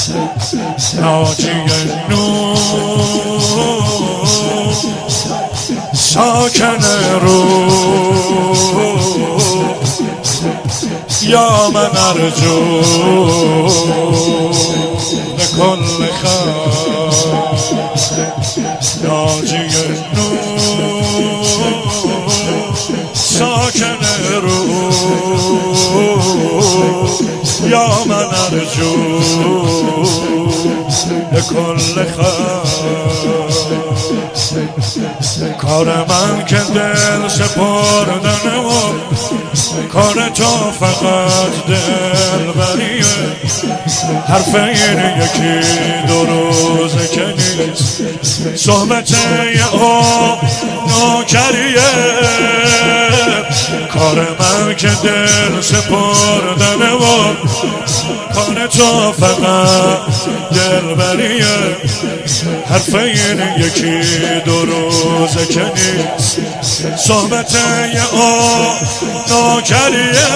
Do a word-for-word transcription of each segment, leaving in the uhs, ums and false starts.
ناجی نور ساکن روح یا من ارجو لكل خیر ناجی نور ساکن روح یا من ارجو لكل خیر کار من که دل سپردن و کار تو فقط دل بریه حرف این یکی دو روزه که نیست صحبت او نوکریه کار من که دل سپردن و کار تو فقط دل بریه حرف این یکی دو روزه که نیست صحبت او نوکریه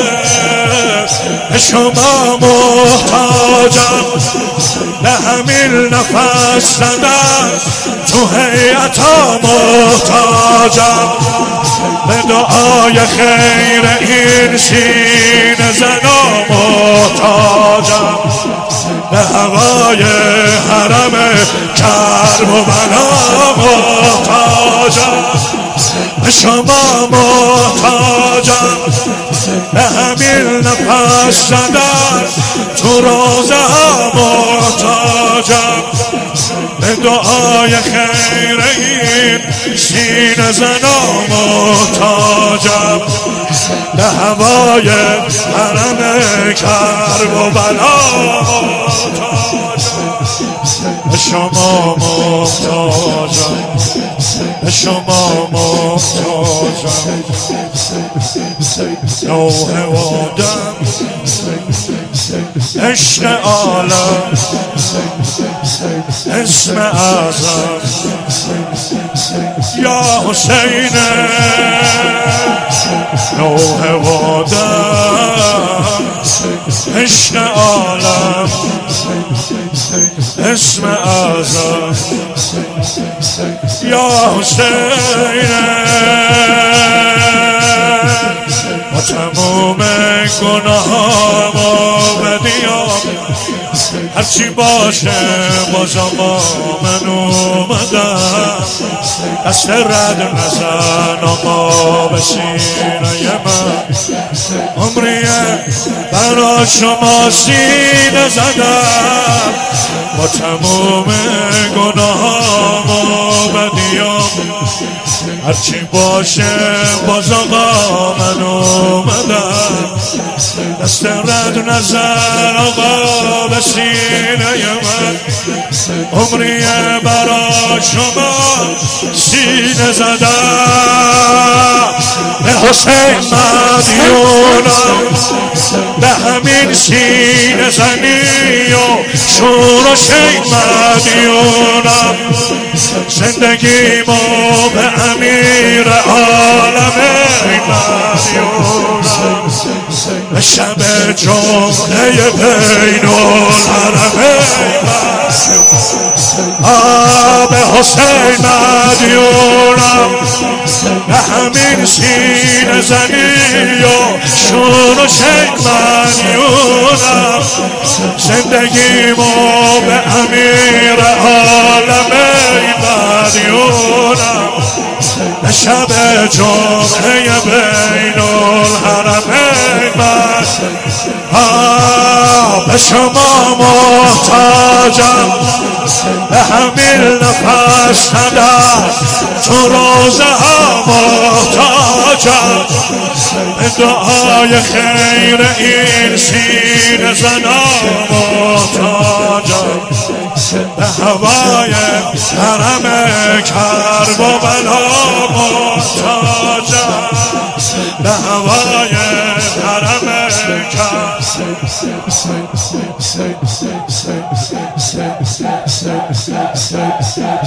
به شما محتاجم به همین نفس زدن تو هیئتا محتاجم به دعای خیر این سینه زنا محتاجم به هوای حرم کرب و بلا محتاجم به شما محتاجم به همین نفس زدن تو روزه ها محتاجم به دعای خیر این سینه زنا محتاجم به هوای حرم کرب و بلا محتاجم به شما محتاجم به شما محتاجم نوح و آدم عشق عالم اسم اعظم یا حسین نوح و آدم عشق عالم اسم اعظم یا حسین با تموم گناهام و بدیام هرچی باشه بازم من اومدم دست رد نزن آقا به سینه من عمریه برا شما سینه زدم با تموم گناهام و بدیام هرچی باشه باز آقا من اومدم دست رد نظر آقا به سینه من عمریه برا شما سینه زدم به حسین مدیونم به همین سینه زنی و شور و شی مدیونم زندگیمو به امیر عالم مدیونم به شب جمعه بین الحرمین آب حسین مدیونم به همین سینه زنی و شور و شیک مدیونم زندگیمو به امیر عالم مدیونم به شب جمعه بین الحرمین به شما محتاجم به همین نفس ندم تو روزه ها محتاجم به دعای خیر این سینه زنا محتاجم به هوای حرم کرب و بلا محتاجم به هوای حرم کرب